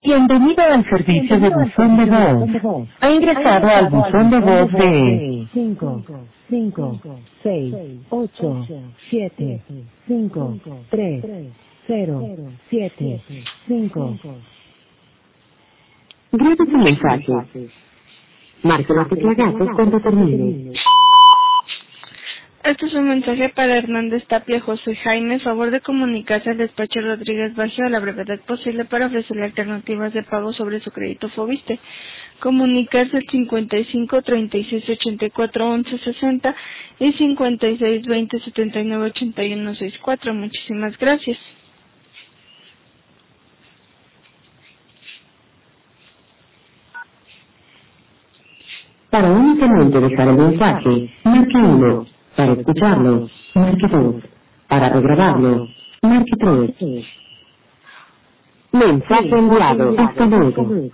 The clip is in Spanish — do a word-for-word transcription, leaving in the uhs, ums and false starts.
Bienvenido al servicio de buzón de voz. Ha ingresado al buzón de voz de cinco, cinco, seis, ocho, siete, cinco, tres, cero, siete, cinco. Grabe su mensaje. Marque la tecla gato cuando termine. Este es un mensaje para Hernández Tapia José Jaime. Favor de comunicarse al despacho Rodríguez Baggio a la brevedad posible para ofrecerle alternativas de pago sobre su crédito Fobiste. Comunicarse al cincuenta y cinco, treinta y seis, ochenta y cuatro, once, sesenta y cincuenta y seis, veinte, setenta y nueve, ochenta y uno, sesenta y cuatro. Muchísimas gracias. Para únicamente dejar el mensaje, marque uno. Para escucharlo, marque dos. Para regrabarlo, marque tres. Mensaje enviado. Hasta luego.